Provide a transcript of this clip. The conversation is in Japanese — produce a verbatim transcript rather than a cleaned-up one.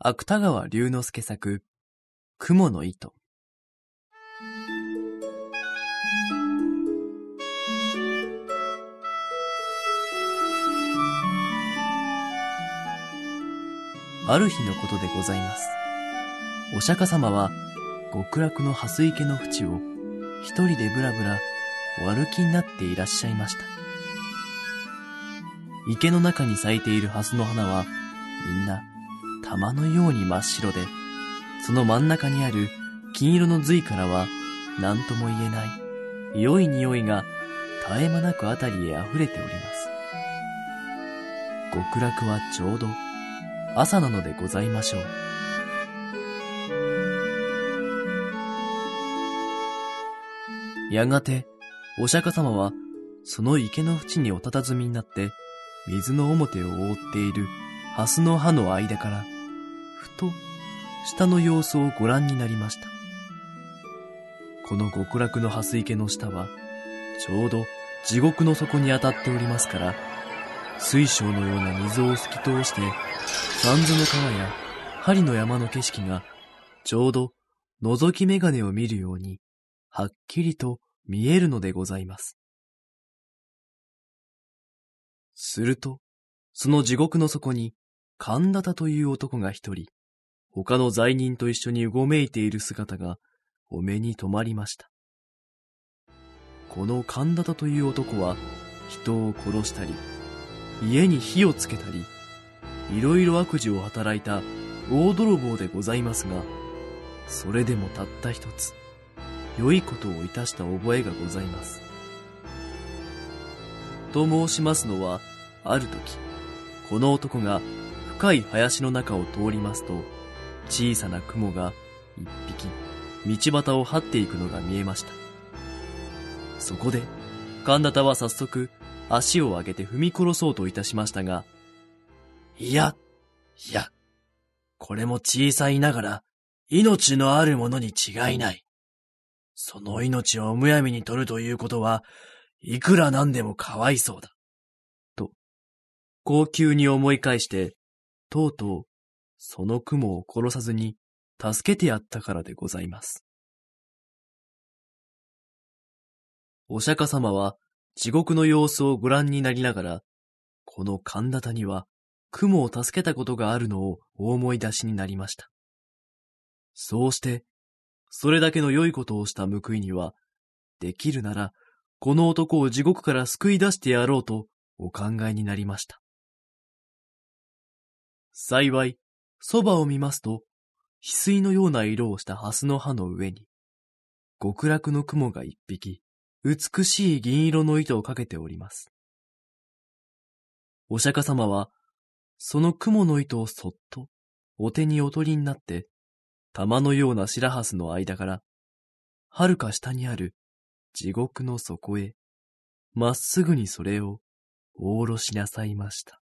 芥川龍之介作、雲の糸。ある日のことでございます。お釈迦様は極楽の蓮池の淵を一人でぶらぶらお歩きになっていらっしゃいました。池の中に咲いている蓮の花はみんな玉のように真っ白で、その真ん中にある金色の髄からは何とも言えない良い匂いが絶え間なくあたりへ溢れております。極楽はちょうど朝なのでございましょう。やがてお釈迦様はその池の淵にお佇みになって水の表を覆っている蓮の葉の間からふと下の様子をご覧になりました。この極楽の蓮池の下はちょうど地獄の底に当たっておりますから、水晶のような水を透き通して三途の川や針の山の景色がちょうど覗き眼鏡を見るようにはっきりと見えるのでございます。するとその地獄の底に神田田という男が一人、他の罪人と一緒にうごめいている姿がお目に留まりました。この神田田という男は人を殺したり、家に火をつけたり、いろいろ悪事を働いた大泥棒でございますが、それでもたった一つ良いことをいたした覚えがございます。と申しますのは、ある時この男が深い林の中を通りますと、小さな雲が一匹道端を這っていくのが見えました。そこで神田田は早速足を上げて踏み殺そうといたしましたが、いや、いや、これも小さいながら命のあるものに違いない。その命をむやみに取るということはいくらなんでもかわいそうだ。と、高級に思い返して、とうとうその雲を殺さずに助けてやったからでございます。お釈迦様は地獄の様子をご覧になりながら、この神田田には雲を助けたことがあるのをお思い出しになりました。そうして、それだけの良いことをした報いには、できるならこの男を地獄から救い出してやろうとお考えになりました。幸い、そばを見ますと、翡翠のような色をした蓮の葉の上に、極楽の雲が一匹、美しい銀色の糸をかけております。お釈迦様は、その雲の糸をそっとお手にお取りになって、玉のような白蓮の間から、はるか下にある地獄の底へ、まっすぐにそれをお下ろしなさいました。